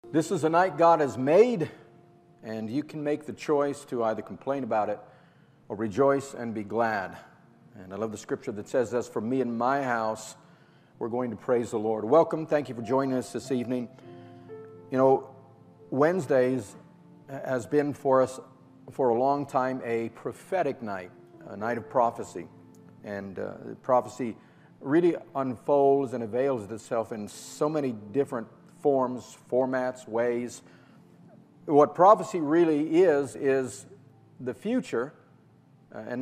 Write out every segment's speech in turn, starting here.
This is a night God has made, and you can make the choice to either complain about it or rejoice and be glad. And I love the scripture that says, as for me and my house, we're going to praise the Lord. Welcome. Thank you for joining us this evening. You know, Wednesdays has been for us for a long time a prophetic night, a night of prophecy. And prophecy really unfolds and avails itself in so many different forms, formats, ways. What prophecy really is the future, and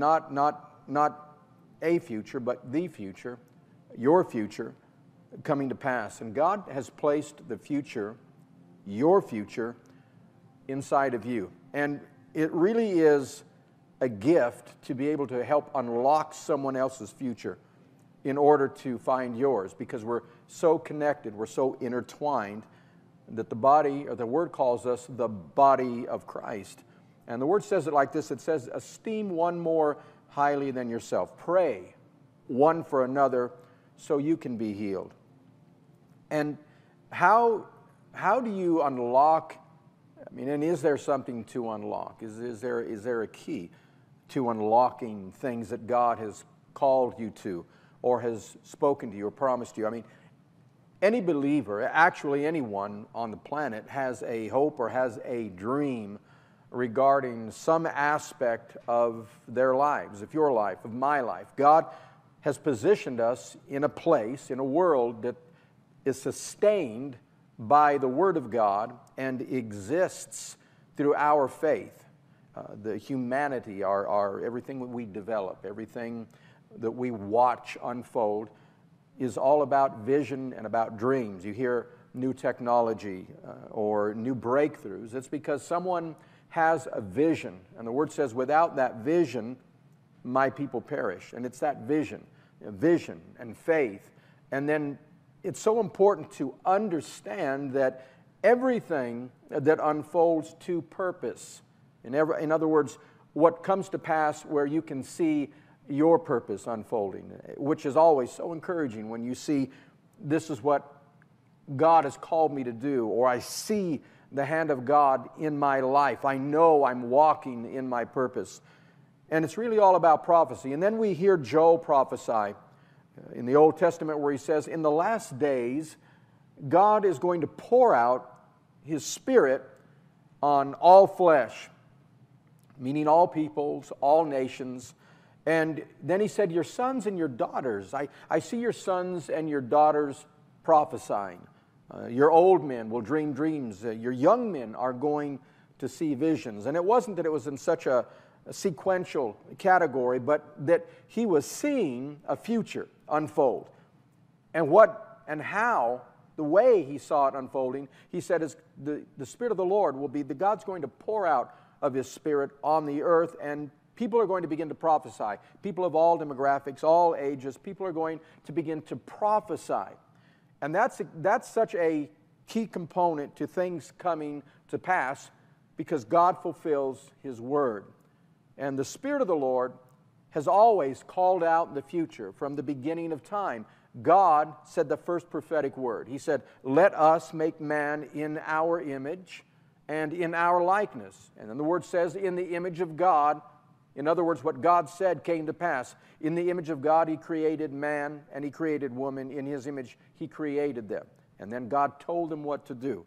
not a future, but the future, your future, coming to pass. And God has placed the future, your future, inside of you. And it really is a gift to be able to help unlock someone else's future in order to find yours, because we're so connected, we're so intertwined that the body, or the Word calls us the body of Christ. And the Word says it like this, it says, esteem one more highly than yourself. Pray one for another so you can be healed. And how do you unlock, and is there something to unlock? Is there a key to unlocking things that God has called you to, or has spoken to you, or promised you? Any believer, actually anyone on the planet, has a hope or has a dream regarding some aspect of their lives, of your life, of my life. God has positioned us in a place, in a world that is sustained by the Word of God and exists through our faith. The humanity, our everything that we develop, everything that we watch unfold is all about vision and about dreams. You hear new technology or new breakthroughs. It's because someone has a vision. And the Word says, without that vision, my people perish. And it's that vision and faith. And then it's so important to understand that everything that unfolds to purpose, in other words, what comes to pass where you can see your purpose unfolding, which is always so encouraging when you see this is what God has called me to do, or I see the hand of God in my life. I know I'm walking in my purpose. And it's really all about prophecy. And then we hear Joel prophesy in the Old Testament where he says, in the last days, God is going to pour out His Spirit on all flesh, meaning all peoples, all nations. And then he said, your sons and your daughters, I see your sons and your daughters prophesying. Your old men will dream dreams. Your young men are going to see visions. And it wasn't that it was in such a sequential category, but that he was seeing a future unfold. And what and how, the way he saw it unfolding, he said, is the Spirit of the Lord will be, God's going to pour out of His Spirit on the earth, and people are going to begin to prophesy. People of all demographics, all ages, people are going to begin to prophesy. And that's such a key component to things coming to pass, because God fulfills His Word. And the Spirit of the Lord has always called out the future from the beginning of time. God said the first prophetic word. He said, let us make man in our image and in our likeness. And then the Word says, in the image of God. In other words, what God said came to pass. In the image of God, He created man and He created woman. In His image, He created them. And then God told them what to do.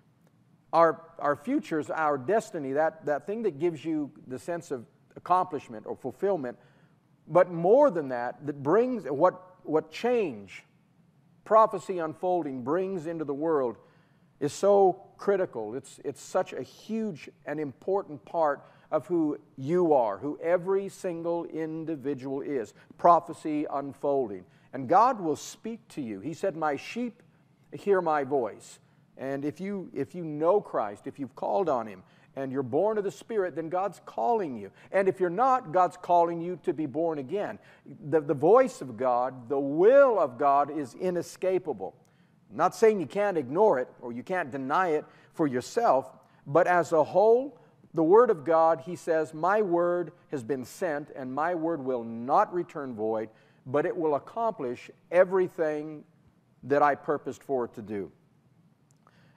Our futures, our destiny, that thing that gives you the sense of accomplishment or fulfillment, but more than that, that brings what change, prophecy unfolding brings into the world is so critical. It's such a huge and important part of who you are, who every single individual is. Prophecy unfolding. And God will speak to you. He said, my sheep hear my voice. And if you know Christ, if you've called on Him, and you're born of the Spirit, then God's calling you. And if you're not, God's calling you to be born again. The voice of God, the will of God is inescapable. I'm not saying you can't ignore it or you can't deny it for yourself, but as a whole, the Word of God, He says, my Word has been sent, and my Word will not return void, but it will accomplish everything that I purposed for it to do.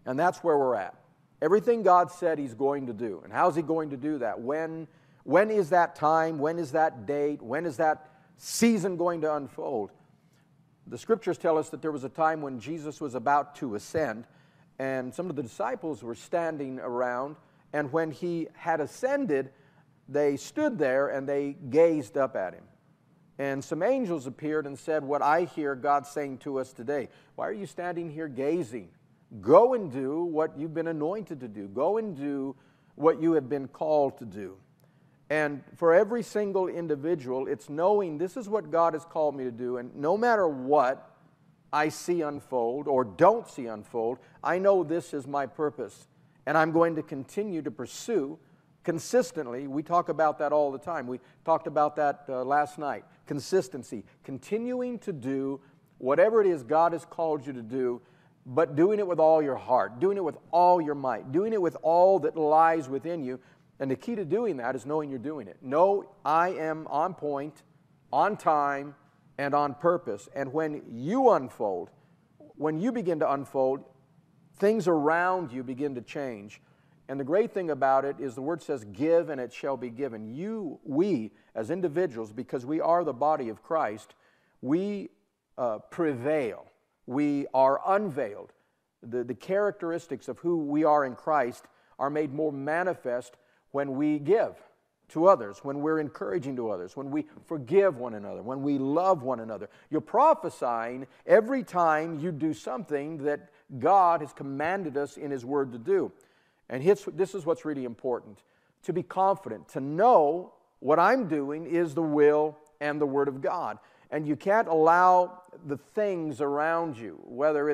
And that's where we're at. Everything God said He's going to do. And how's He going to do that? When is that time? When is that date? When is that season going to unfold? The Scriptures tell us that there was a time when Jesus was about to ascend, and some of the disciples were standing around, and when He had ascended, they stood there and they gazed up at Him. And some angels appeared and said, what I hear God saying to us today, why are you standing here gazing? Go and do what you've been anointed to do. Go and do what you have been called to do. And for every single individual, it's knowing this is what God has called me to do, and no matter what I see unfold or don't see unfold, I know this is my purpose, and I'm going to continue to pursue consistently. We talk about that all the time. We talked about that last night. Consistency, continuing to do whatever it is God has called you to do, but doing it with all your heart, doing it with all your might, doing it with all that lies within you. And the key to doing that is knowing you're doing it. Know I am on point, on time, and on purpose. And when you unfold, when you begin to unfold, things around you begin to change. And the great thing about it is the Word says, give and it shall be given. We as individuals, because we are the body of Christ, we prevail. We are unveiled. The characteristics of who we are in Christ are made more manifest when we give to others, when we're encouraging to others, when we forgive one another, when we love one another. You're prophesying every time you do something that God has commanded us in His Word to do. And this is what's really important, to be confident, to know what I'm doing is the will and the Word of God. And you can't allow the things around you, whether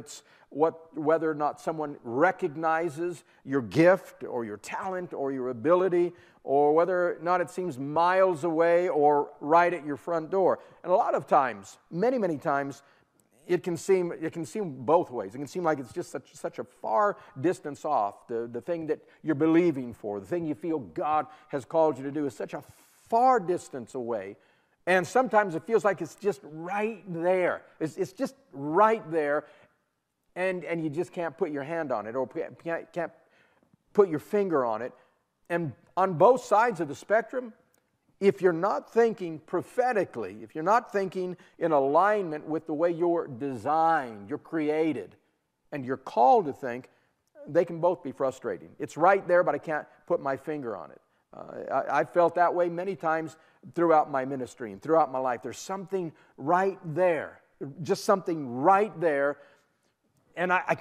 or not someone recognizes your gift or your talent or your ability, or whether or not it seems miles away or right at your front door. And a lot of times, many times, it can seem both ways. It can seem like it's just such a far distance off. The thing that you're believing for, the thing you feel God has called you to do is such a far distance away. And sometimes it feels like it's just right there. It's just right there, and you just can't put your hand on it or can't put your finger on it. And on both sides of the spectrum, if you're not thinking prophetically, if you're not thinking in alignment with the way you're designed, you're created, and you're called to think, they can both be frustrating. It's right there, but I can't put my finger on it. I felt that way many times throughout my ministry and throughout my life. There's something right there, just something right there, and I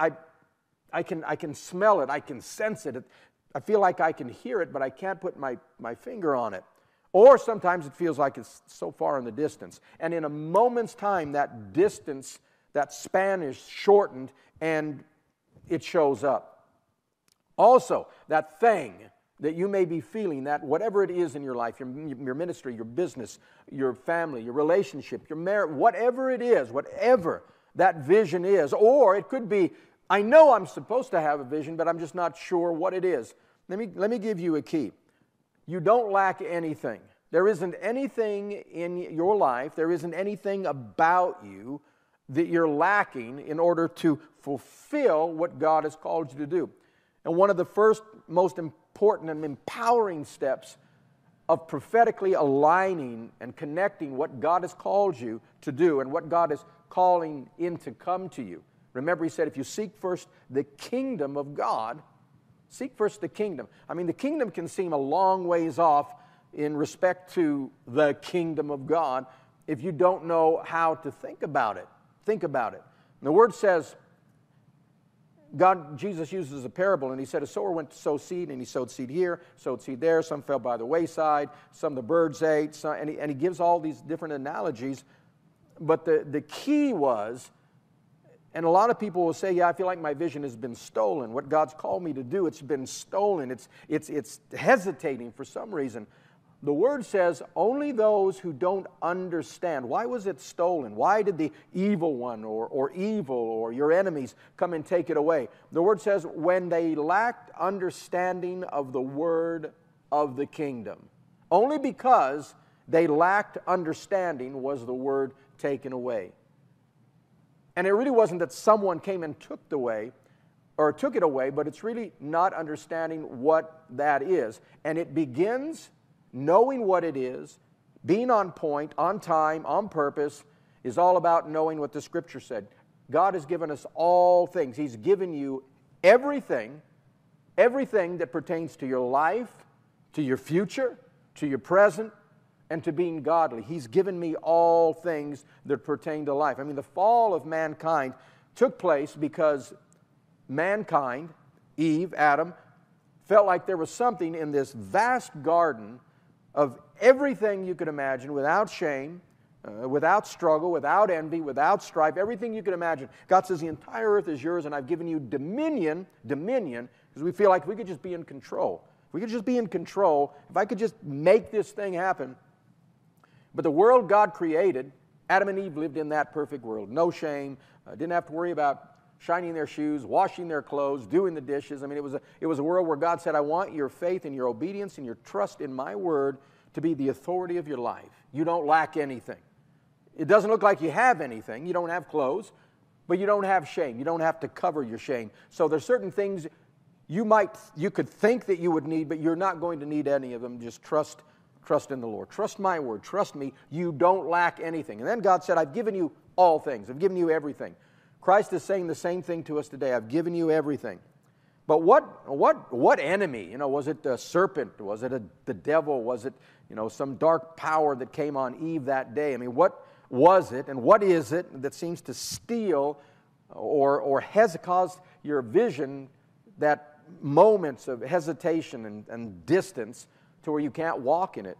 can smell it, I can sense it. I feel like I can hear it, but I can't put my finger on it. Or sometimes it feels like it's so far in the distance. And in a moment's time, that distance, that span is shortened, and it shows up. Also, that thing that you may be feeling, that whatever it is in your life, your ministry, your business, your family, your relationship, your marriage, whatever it is, whatever that vision is, or it could be, I know I'm supposed to have a vision, but I'm just not sure what it is. Let me give you a key. You don't lack anything. There isn't anything in your life, there isn't anything about you that you're lacking in order to fulfill what God has called you to do. And one of the first, most important and empowering steps of prophetically aligning and connecting what God has called you to do and what God is calling in to come to you. Remember, He said, if you seek first the kingdom of God, seek first the kingdom. I mean, the kingdom can seem a long ways off in respect to the kingdom of God if you don't know how to think about it. Think about it. And the Word says, Jesus uses a parable, and He said a sower went to sow seed, and he sowed seed here, sowed seed there. Some fell by the wayside, some the birds ate, and he gives all these different analogies. But the key was, and a lot of people will say, yeah, I feel like my vision has been stolen. What God's called me to do, it's been stolen. It's hesitating for some reason. The Word says only those who don't understand. Why was it stolen? Why did the evil one or evil or your enemies come and take it away? The Word says when they lacked understanding of the word of the kingdom. Only because they lacked understanding was the word taken away. And it really wasn't that someone came and took the way or took it away, but it's really not understanding what that is. And it begins knowing what it is, being on point, on time, on purpose, is all about knowing what the Scripture said. God has given us all things. He's given you everything that pertains to your life, to your future, to your present, and to being godly. He's given me all things that pertain to life. I mean, the fall of mankind took place because mankind, Eve, Adam, felt like there was something in this vast garden of everything you could imagine, without shame, without struggle, without envy, without strife, everything you could imagine. God says, the entire earth is yours, and I've given you dominion, because we feel like we could just be in control. If we could just be in control, if I could just make this thing happen. But the world God created, Adam and Eve lived in that perfect world. No shame, didn't have to worry about shining their shoes, washing their clothes, doing the dishes. I mean, it was a world where God said, I want your faith and your obedience and your trust in my word to be the authority of your life. You don't lack anything. It doesn't look like you have anything. You don't have clothes, but you don't have shame. You don't have to cover your shame. So there's certain things you could think that you would need, but you're not going to need any of them. Just trust in the Lord. Trust my word. Trust me. You don't lack anything. And then God said, I've given you all things. I've given you everything. Christ is saying the same thing to us today. I've given you everything. But what enemy? Was it a serpent? Was it the devil? Was it some dark power that came on Eve that day? I mean, what was it and what is it that seems to steal or has caused your vision that moments of hesitation and distance to where you can't walk in it?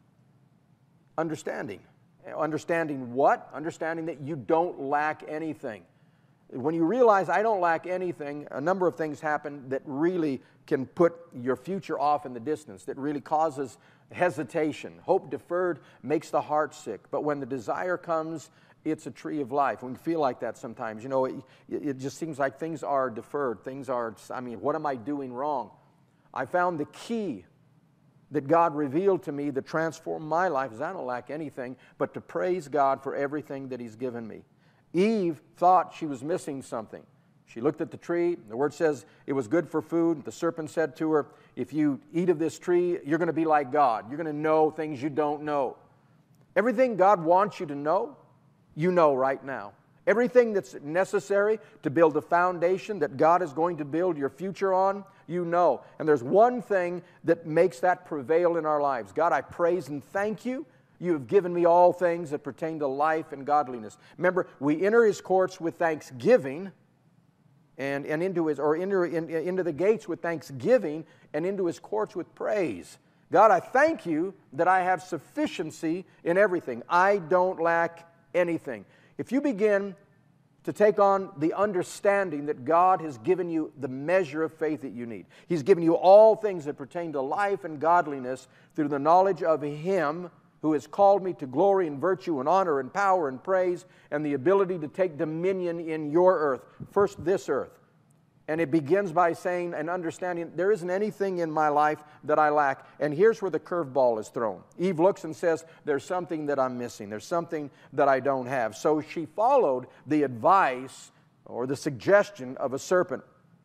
Understanding. Understanding what? Understanding that you don't lack anything. When you realize I don't lack anything, a number of things happen that really can put your future off in the distance, that really causes hesitation. Hope deferred makes the heart sick. But when the desire comes, it's a tree of life. We feel like that sometimes. It just seems like things are deferred. What am I doing wrong? I found the key that God revealed to me that transformed my life is I don't lack anything but to praise God for everything that He's given me. Eve thought she was missing something. She looked at the tree. The Word says it was good for food. The serpent said to her, if you eat of this tree, you're going to be like God. You're going to know things you don't know. Everything God wants you to know, you know right now. Everything that's necessary to build a foundation that God is going to build your future on, you know. And there's one thing that makes that prevail in our lives. God, I praise and thank you. You have given me all things that pertain to life and godliness. Remember, we enter His courts with thanksgiving and into the gates with thanksgiving and into His courts with praise. God, I thank you that I have sufficiency in everything. I don't lack anything. If you begin to take on the understanding that God has given you the measure of faith that you need, He's given you all things that pertain to life and godliness through the knowledge of Him who has called me to glory and virtue and honor and power and praise and the ability to take dominion in your earth, first this earth. And it begins by saying and understanding there isn't anything in my life that I lack. And here's where the curveball is thrown. Eve looks and says, there's something that I'm missing. There's something that I don't have. So she followed the advice or the suggestion of a serpent.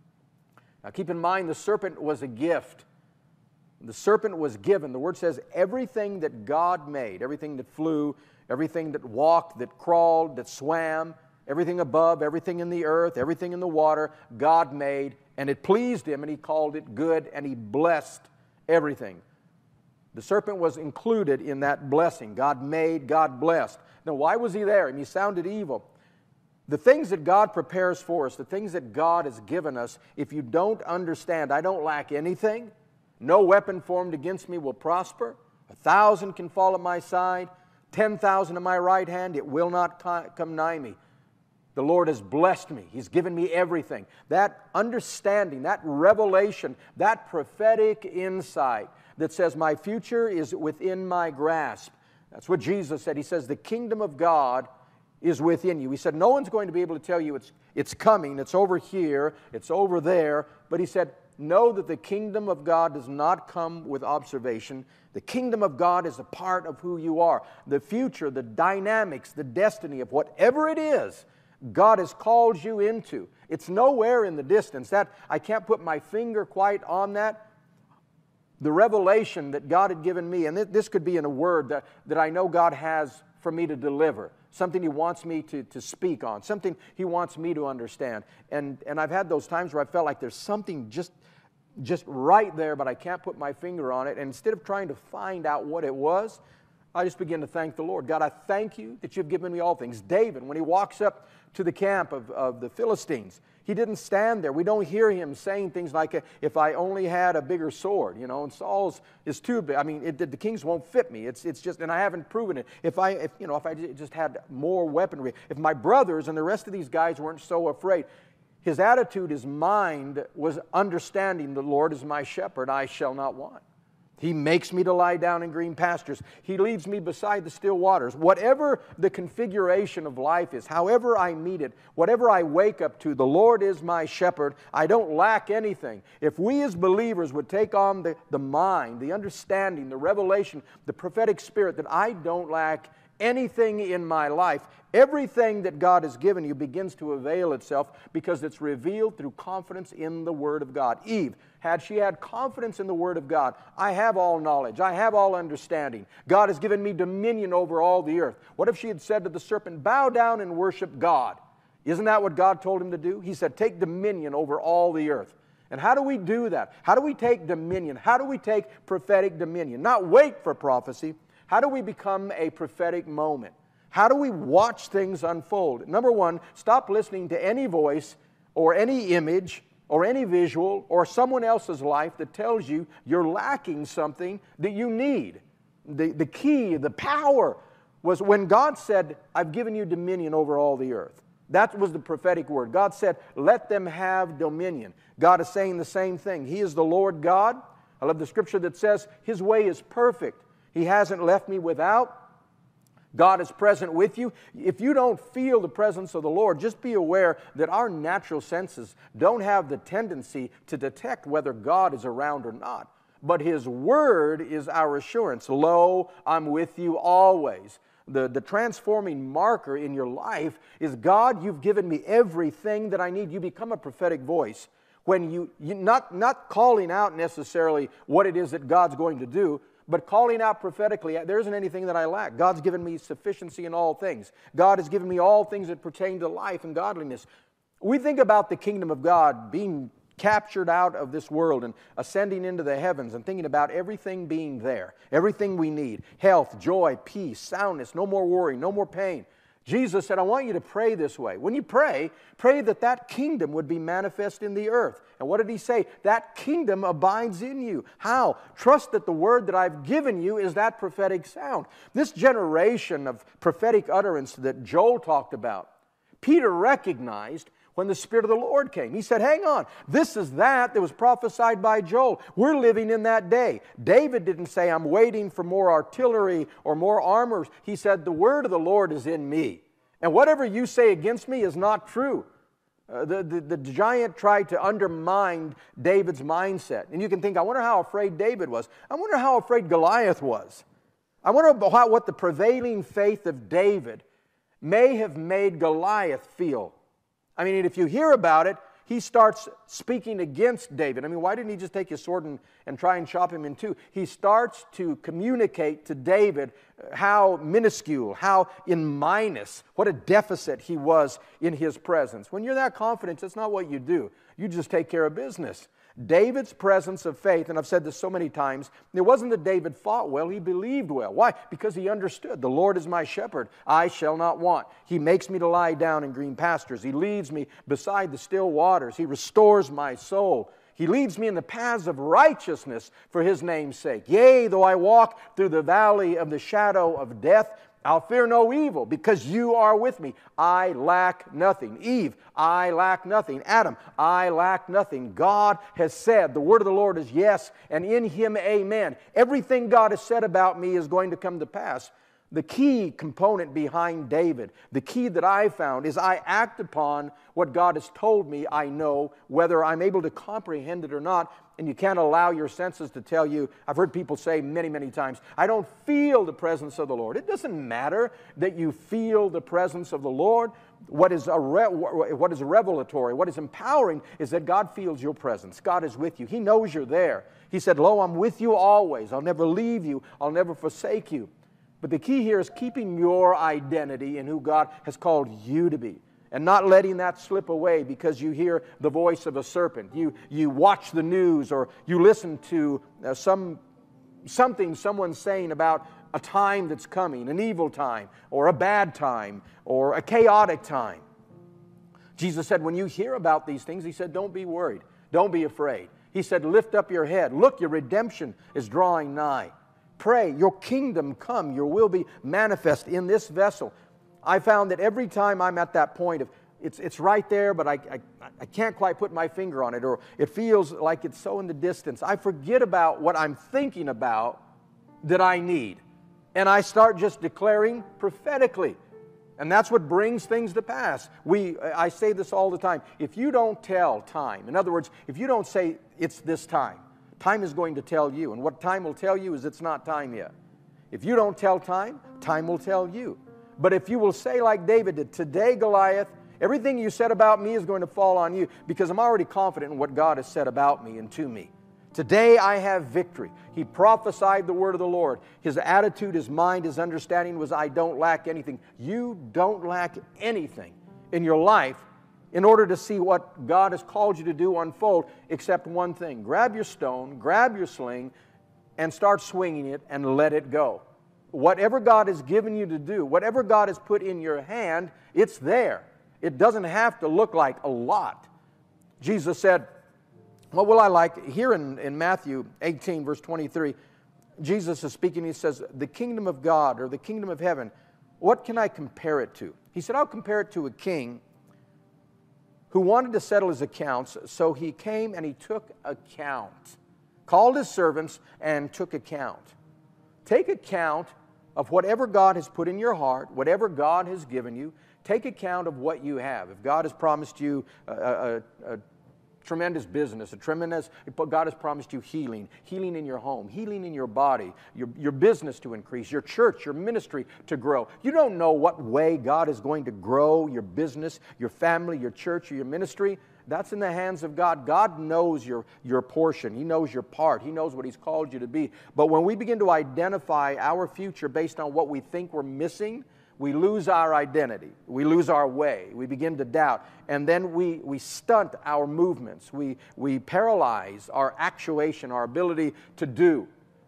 Now keep in mind, the serpent was a gift. The serpent was given. The Word says everything that God made, everything that flew, everything that walked, that crawled, that swam, everything above, everything in the earth, everything in the water, God made, and it pleased Him, and He called it good, and He blessed everything. The serpent was included in that blessing. God made, God blessed. Now, why was he there? And he sounded evil. The things that God prepares for us, the things that God has given us, if you don't understand, I don't lack anything. No weapon formed against me will prosper. 1,000 can fall at my side, 10,000 at my right hand, it will not come nigh me. The Lord has blessed me. He's given me everything. That understanding, that revelation, that prophetic insight that says my future is within my grasp. That's what Jesus said. He says the kingdom of God is within you. He said no one's going to be able to tell you it's coming, it's over here, it's over there. But He said, know that the kingdom of God does not come with observation. The kingdom of God is a part of who you are. The future, the dynamics, the destiny of whatever it is God has called you into. It's nowhere in the distance. That I can't put my finger quite on that. The revelation that God had given me, and this could be in a word that I know God has for me to deliver, something He wants me to speak on, something He wants me to understand. And I've had those times where I felt like there's something just right there, but I can't put my finger on it. And instead of trying to find out what it was, I just begin to thank the Lord. God, I thank you that you've given me all things. David, when he walks up to the camp of the Philistines, he didn't stand there. We don't hear him saying things like, if I only had a bigger sword, and Saul's is too big. I mean, the kings won't fit me. It's just, and I haven't proven it. If I just had more weaponry, if my brothers and the rest of these guys weren't so afraid. His attitude, his mind was understanding the Lord is my shepherd, I shall not want. He makes me to lie down in green pastures. He leads me beside the still waters. Whatever the configuration of life is, however I meet it, whatever I wake up to, the Lord is my shepherd. I don't lack anything. If we as believers would take on the mind, the understanding, the revelation, the prophetic spirit that I don't lack anything in my life, everything that God has given you begins to avail itself because it's revealed through confidence in the Word of God. Eve, had she had confidence in the Word of God, I have all knowledge, I have all understanding. God has given me dominion over all the earth. What if she had said to the serpent, bow down and worship God? Isn't that what God told him to do? He said, take dominion over all the earth. And how do we do that? How do we take dominion? How do we take prophetic dominion? Not wait for prophecy. How do we become a prophetic moment? How do we watch things unfold? Number one, stop listening to any voice or any image or any visual or someone else's life that tells you you're lacking something that you need. The key, the power was when God said, I've given you dominion over all the earth. That was the prophetic word. God said, let them have dominion. God is saying the same thing. He is the Lord God. I love the scripture that says His way is perfect. He hasn't left me without. God is present with you. If you don't feel the presence of the Lord, just be aware that our natural senses don't have the tendency to detect whether God is around or not. But His Word is our assurance. Lo, I'm with you always. The transforming marker in your life is, God, you've given me everything that I need. You become a prophetic voice. When you not calling out necessarily what it is that God's going to do, but calling out prophetically, there isn't anything that I lack. God's given me sufficiency in all things. God has given me all things that pertain to life and godliness. We think about the kingdom of God being captured out of this world and ascending into the heavens and thinking about everything being there, everything we need, health, joy, peace, soundness, no more worry, no more pain. Jesus said, I want you to pray this way. When you pray that kingdom would be manifest in the earth. And what did He say? That kingdom abides in you. How? Trust that the word that I've given you is that prophetic sound. This generation of prophetic utterance that Joel talked about, Peter recognized when the Spirit of the Lord came. He said, hang on, this is that was prophesied by Joel. We're living in that day. David didn't say, I'm waiting for more artillery or more armors. He said, the word of the Lord is in me. And whatever you say against me is not true. The giant tried to undermine David's mindset. And you can think, I wonder how afraid David was. I wonder how afraid Goliath was. I wonder what the prevailing faith of David may have made Goliath feel. I mean, if you hear about it, he starts speaking against David. I mean, why didn't he just take his sword and try and chop him in two? He starts to communicate to David how minuscule, how in minus, what a deficit he was in his presence. When you're that confident, that's not what you do. You just take care of business. David's presence of faith, and I've said this so many times, it wasn't that David fought well, he believed well. Why? Because he understood, the Lord is my shepherd, I shall not want. He makes me to lie down in green pastures. He leads me beside the still waters. He restores my soul. He leads me in the paths of righteousness for His name's sake. Yea, though I walk through the valley of the shadow of death, I'll fear no evil because you are with me. I lack nothing. Eve, I lack nothing. Adam, I lack nothing. God has said, the word of the Lord is yes, and in Him amen. Everything God has said about me is going to come to pass. The key component behind David, the key that I found is I act upon what God has told me I know, whether I'm able to comprehend it or not. And you can't allow your senses to tell you, I've heard people say many, many times, I don't feel the presence of the Lord. It doesn't matter that you feel the presence of the Lord. what is revelatory, what is empowering is that God feels your presence. God is with you. He knows you're there. He said, "Lo, I'm with you always. I'll never leave you. I'll never forsake you." But the key here is keeping your identity in who God has called you to be, and not letting that slip away because you hear the voice of a serpent. You watch the news, or you listen to something someone's saying about a time that's coming, an evil time, or a bad time, or a chaotic time. Jesus said, when you hear about these things, He said, don't be worried. Don't be afraid. He said, lift up your head. Look, your redemption is drawing nigh. Pray, your kingdom come, your will be manifest in this vessel. I found that every time I'm at that point of, it's right there, but I can't quite put my finger on it, or it feels like it's so in the distance. I forget about what I'm thinking about that I need. And I start just declaring prophetically. And that's what brings things to pass. I say this all the time. If you don't tell time, in other words, if you don't say it's this time, time is going to tell you. And what time will tell you is it's not time yet. If you don't tell time, time will tell you. But if you will say like David did, today, Goliath, everything you said about me is going to fall on you, because I'm already confident in what God has said about me and to me. Today I have victory. He prophesied the word of the Lord. His attitude, his mind, his understanding was, I don't lack anything. You don't lack anything in your life in order to see what God has called you to do unfold, except one thing. Grab your stone, grab your sling, and start swinging it and let it go. Whatever God has given you to do, whatever God has put in your hand, it's there. It doesn't have to look like a lot. Jesus said, what will I like? Here in Matthew 18, verse 23, Jesus is speaking. He says, the kingdom of God, or the kingdom of heaven, what can I compare it to? He said, I'll compare it to a king who wanted to settle his accounts, so he came and he took account, called his servants and took account. Take account of whatever God has put in your heart, whatever God has given you. Take account of what you have. If God has promised you a tremendous business, God has promised you healing in your home, healing in your body, your business to increase, your church, your ministry to grow. You don't know what way God is going to grow your business, your family, your church, or your ministry. That's in the hands of God. God knows your portion. He knows your part. He knows what He's called you to be. But when we begin to identify our future based on what we think we're missing, we lose our identity. We lose our way. We begin to doubt. And then we stunt our movements. We paralyze our actuation, our ability to do.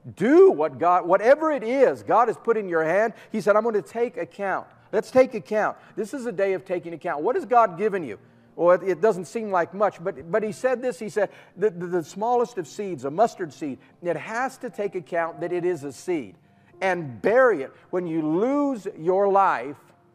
Do whatever it is God has put in your hand. He said, I'm going to take account. Let's take account. This is a day of taking account. What has God given you? Well, it doesn't seem like much, but He said this. He said, the smallest of seeds, a mustard seed, it has to take account that it is a seed, and bury it. When you lose your life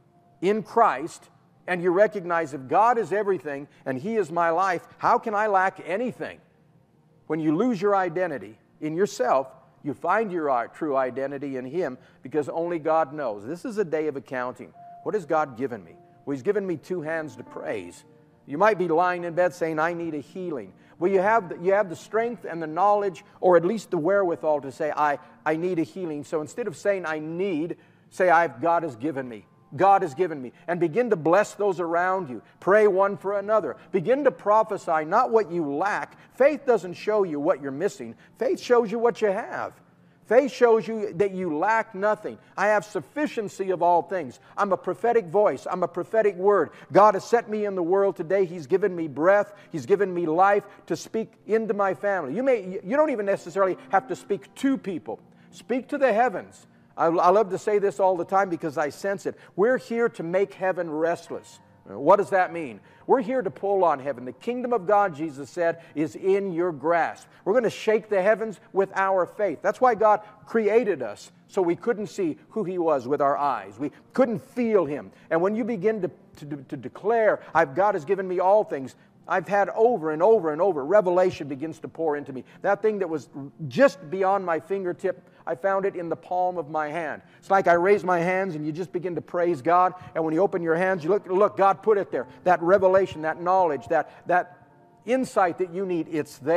in Christ and you recognize if God is everything and He is my life, how can I lack anything? When you lose your identity in yourself, you find your true identity in Him, because only God knows. This is a day of accounting. What has God given me? Well, He's given me two hands to praise. You might be lying in bed saying, I need a healing. Well, you have the strength and the knowledge, or at least the wherewithal to say, I need a healing. So instead of saying I need, say God has given me. God has given me. And begin to bless those around you. Pray one for another. Begin to prophesy not what you lack. Faith doesn't show you what you're missing. Faith shows you what you have. Faith shows you that you lack nothing. I have sufficiency of all things. I'm a prophetic voice. I'm a prophetic word. God has set me in the world today. He's given me breath. He's given me life to speak into my family. You don't even necessarily have to speak to people. Speak to the heavens. I love to say this all the time because I sense it. We're here to make heaven restless. What does that mean? We're here to pull on heaven. The kingdom of God, Jesus said, is in your grasp. We're going to shake the heavens with our faith. That's why God created us, so we couldn't see who He was with our eyes. We couldn't feel Him. And when you begin to declare, God has given me all things, I've had over and over and over, revelation begins to pour into me. That thing that was just beyond my fingertip, I found it in the palm of my hand. It's like I raise my hands and you just begin to praise God. And when you open your hands, you look, God put it there. That revelation, that knowledge, that insight that you need, it's there.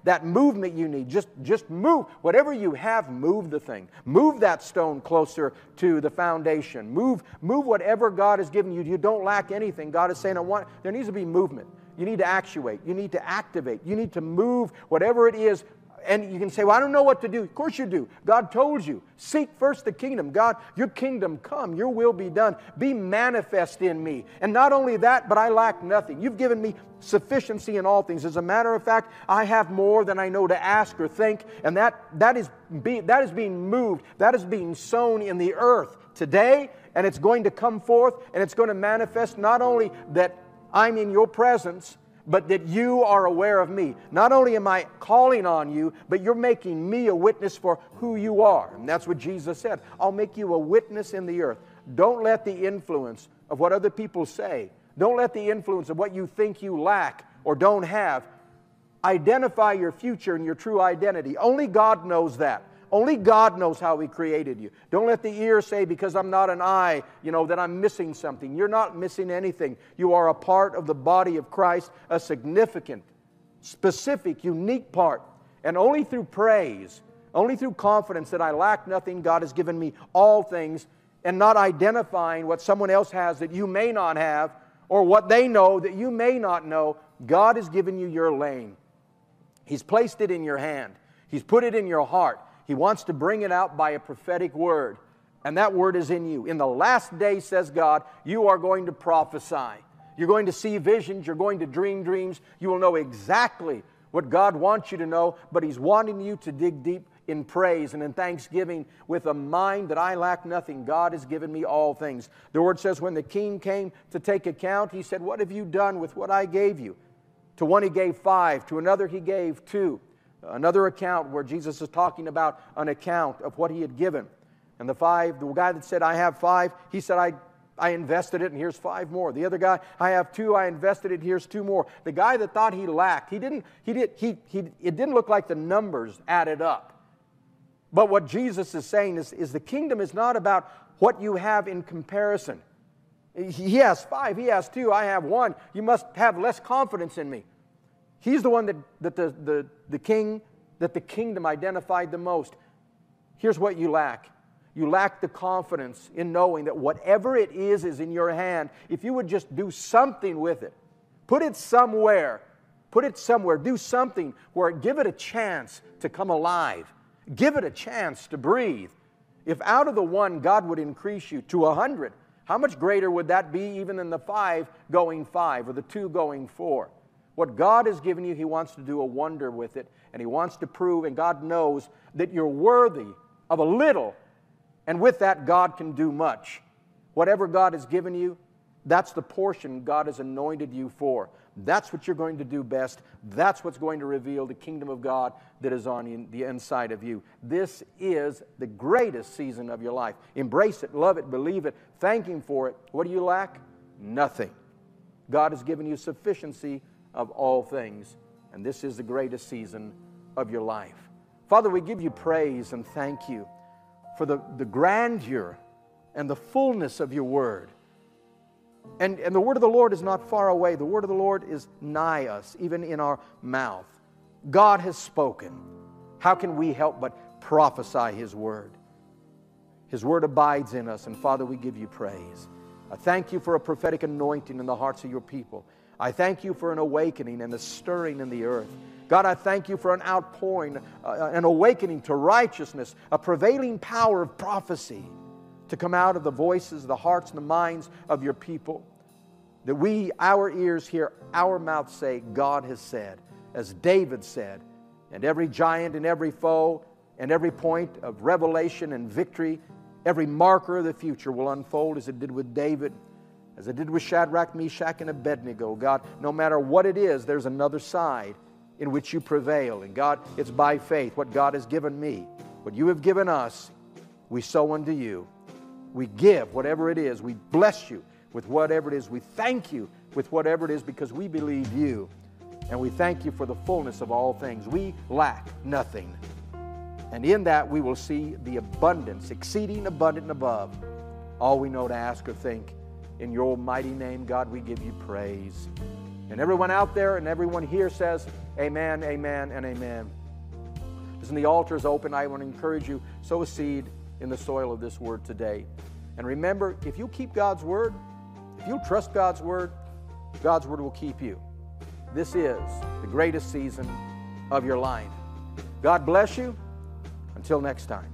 that movement you need. Just move. Whatever you have, move the thing. Move that stone closer to the foundation. Move whatever God has given you. You don't lack anything. God is saying, there needs to be movement. You need to actuate. You need to activate. You need to move whatever it is. And you can say, well, I don't know what to do. Of course you do. God told you. Seek first the kingdom. God, your kingdom come. Your will be done. Be manifest in me. And not only that, but I lack nothing. You've given me sufficiency in all things. As a matter of fact, I have more than I know to ask or think. And that is being moved. That is being sown in the earth today. And it's going to come forth. And it's going to manifest not only that I'm in your presence, but that you are aware of me. Not only am I calling on you, but you're making me a witness for who you are. And that's what Jesus said. I'll make you a witness in the earth. Don't let the influence of what other people say, don't let the influence of what you think you lack or don't have, identify your future and your true identity. Only God knows that. Only God knows how He created you. Don't let the ear say, because I'm not an eye, that I'm missing something. You're not missing anything. You are a part of the body of Christ, a significant, specific, unique part. And only through praise, only through confidence that I lack nothing, God has given me all things, and not identifying what someone else has that you may not have, or what they know that you may not know, God has given you your lane. He's placed it in your hand. He's put it in your heart. He wants to bring it out by a prophetic word. And that word is in you. In the last day, says God, you are going to prophesy. You're going to see visions. You're going to dream dreams. You will know exactly what God wants you to know, but He's wanting you to dig deep in praise and in thanksgiving with a mind that I lack nothing. God has given me all things. The word says when the king came to take account, he said, what have you done with what I gave you? To one He gave 5. To another He gave 2. Another account where Jesus is talking about an account of what He had given. And the guy that said, I have 5, he said, I invested it and here's 5 more. The other guy, I have 2, I invested it, here's 2 more. The guy that thought he lacked, it didn't look like the numbers added up. But what Jesus is saying is the kingdom is not about what you have in comparison. He has 5, he has 2, I have 1. You must have less confidence in me. He's the one that the kingdom identified the most. Here's what you lack. You lack the confidence in knowing that whatever it is in your hand. If you would just do something with it, put it somewhere, do something where give it a chance to come alive. Give it a chance to breathe. If out of the 1 God would increase you to 100, how much greater would that be even than the 5 going 5 or the 2 going 4? What God has given you, He wants to do a wonder with it, and He wants to prove, and God knows that you're worthy of a little, and with that, God can do much. Whatever God has given you, that's the portion God has anointed you for. That's what you're going to do best. That's what's going to reveal the kingdom of God that is on the inside of you. This is the greatest season of your life. Embrace it, love it, believe it, thank Him for it. What do you lack? Nothing. God has given you sufficiency of all things, and this is the greatest season of your life. Father, we give you praise and thank you for the grandeur and the fullness of your word. And the word of the Lord is not far away. The word of the Lord is nigh us, even in our mouth. God has spoken. How can we help but prophesy His word? His word abides in us, and Father, we give you praise. I thank you for a prophetic anointing in the hearts of your people. I thank you for an awakening and a stirring in the earth. God, I thank you for an outpouring, an awakening to righteousness, a prevailing power of prophecy to come out of the voices, the hearts, and the minds of your people. That our ears hear, our mouths say, God has said, as David said, and every giant and every foe and every point of revelation and victory, every marker of the future will unfold as it did with David, as it did with Shadrach, Meshach, and Abednego. God, no matter what it is, there's another side in which you prevail. And God, it's by faith. What God has given me, what you have given us, we sow unto you. We give whatever it is. We bless you with whatever it is. We thank you with whatever it is because we believe you. And we thank you for the fullness of all things. We lack nothing. And in that we will see the abundance, exceeding abundant and above all we know to ask or think. In your mighty name, God, we give you praise. And everyone out there and everyone here says, amen, amen, and amen. Listen, the altar is open. I want to encourage you, sow a seed in the soil of this word today. And remember, if you keep God's word, if you trust God's word will keep you. This is the greatest season of your life. God bless you. Until next time.